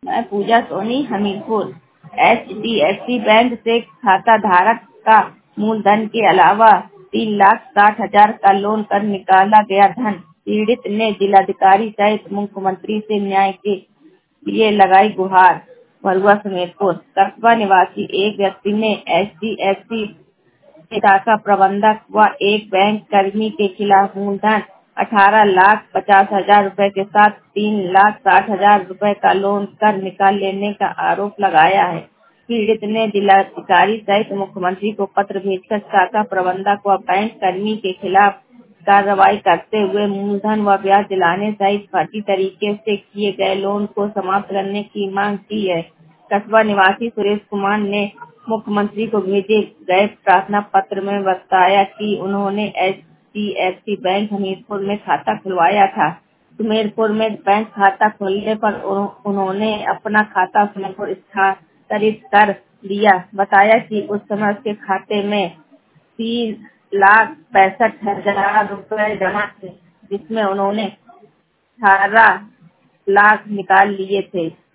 मैं Puja Soni, Hamirpur. HDFC bank से खाता धारक का मूलधन के अलावा 3,60,000 का लोन कर निकाला गया धन पीड़ित ने जिलाधिकारी सहित मुख्यमंत्री से न्याय के लिए लगाई गुहार। मरुआ समेरपुर। कस्बा निवासी एक व्यक्ति ने HDFC के शाखा प्रबंधक व एक बैंक कर्मी के खिलाफ मूलधन 18,50,000 रुपए के साथ 3,60,000 रुपए का लोन कर निकाल लेने का आरोप लगाया है। पीड़ित ने जिलाधिकारी सहित मुख्यमंत्री को पत्र भेजकर शाखा प्रबंधक व बैंक कर्मी के खिलाफ कार्रवाई करते हुए मूलधन व ब्याज दिलाने सहित फर्जी तरीके से किए गए लोन को समाप्त करने की मांग की है। कस्बा निवासी सुरेश कुमार ने मुख्यमंत्री को भेजे गए प्रार्थना पत्र में बताया कि उन्होंने HDFC बैंक हमीरपुर में खाता खुलवाया था। सुमेरपुर में बैंक खाता खोलने पर उन्होंने अपना खाता सुमेरपुर स्थानांतरित कर दिया। बताया कि उस समय उसके खाते में 3,65,000 रुपए जमा थे, जिसमें उन्होंने 18 लाख निकाल लिए थे।